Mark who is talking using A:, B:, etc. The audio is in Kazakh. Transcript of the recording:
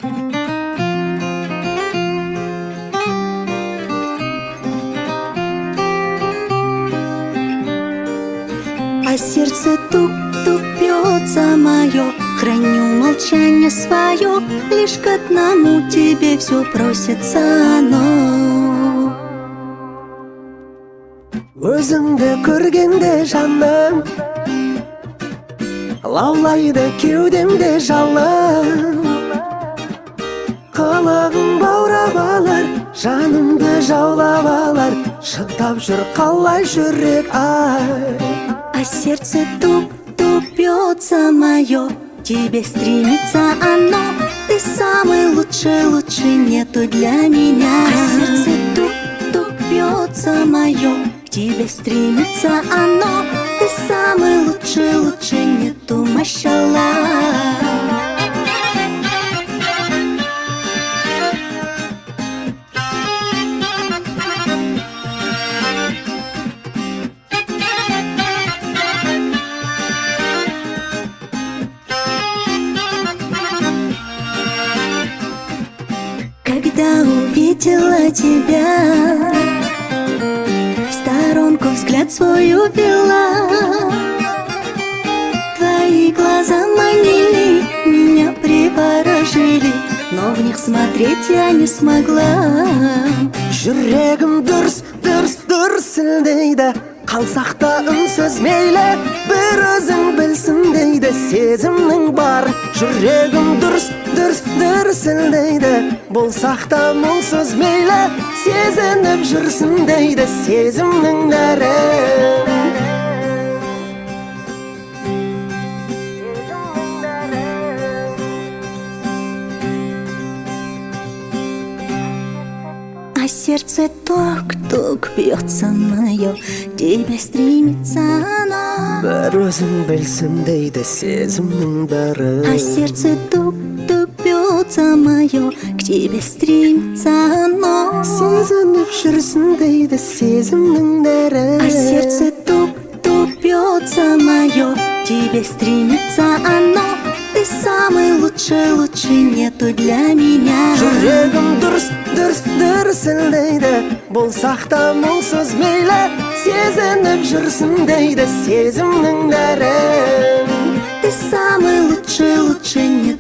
A: А сердце тук-тук бьется мое, храню молчание свое, лишь к одному тебе все просится оно.
B: Өзіңді көргенде жаным, лаулайды кеудемде жалын. Қылығың баурап алар, жанымды жаулап алар, шыдап жүр қалай жүрек ай.
A: А сердце тук-тук бьется мое, тебе стремится оно. Ты самый лучший, лучше нету для меня. А сердце тук-тук бьется мое, к тебе стремится оно. Ты самый лучший, лучше нету, машаллах. Когда увидела тебя, в сторонку взгляд свой увела. Твои глаза манили, меня приворожили, но в них смотреть я не смогла.
B: Жүрегім дүрс дейді, қалсақ та үнсіз мейлі, бір өзің білсін дейді, сезімнің бар. Жүрегім дүрс дейді, болсақ та мұңсыз мейлі, сезініп жүрсін дейді, сезімнің нәрі.
A: А сердце тук-тук бьется мое, тебе стремится оно.
B: Бір өзің білсін дейді, сезімнің бәрі.
A: А сердце тук-тук бьется мое, к тебе стремится оно.
B: Сезініп жүрсін дейді, сезімнің бәрі.
A: А сердце тук-тук бьется мое, тебе стремится оно. Ты самый лучший, лучше нету для меня.
B: Жүрегім дүрс дейді, болсақ та мұңсыз мейлі, сезініп жүрсін дейді, сезімнің нәрі.
A: Ты самый лучший, лучше нету.